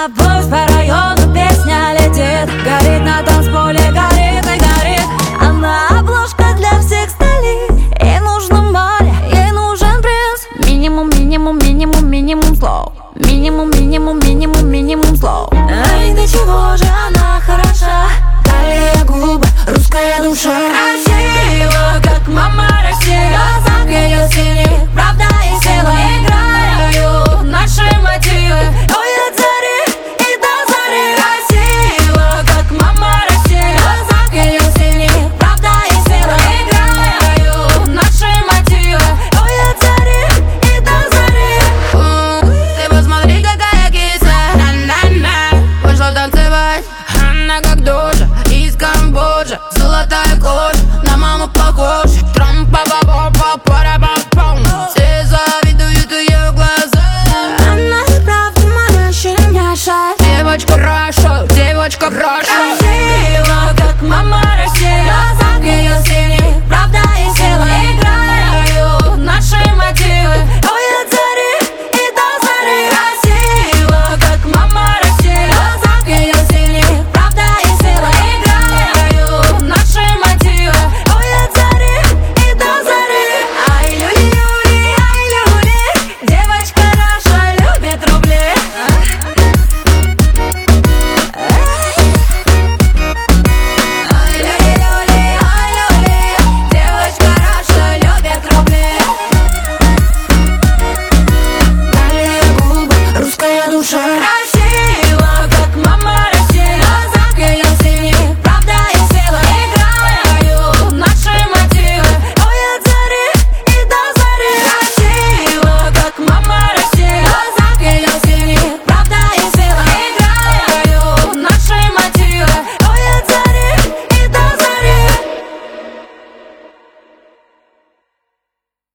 Пусть по району песня летит, горит на танцполе, горит и горит. Она обложка для всех столиц. Ей нужно море, ей нужен принц. Минимум, минимум, минимум, минимум слов. Минимум, минимум, минимум, минимум слов. Ай, до чего же она хороша. Талия, губы, русская душа. Красиво, как мама Россия. Глаза ее синих, правда и сила. Играют наши мотивы. Ой, от зари и до зари. Красиво, как мама Россия. Глаза ее синих, правда и сила. Играют наши мотивы. Ой, от зари и до зари. Ты посмотри, какая кисля. На-на-на. Вышла танцевать. Она как дожа из Камбоджи. Золотая кожа, на маму похожа. Трам-па-па-па-па-па-па-па.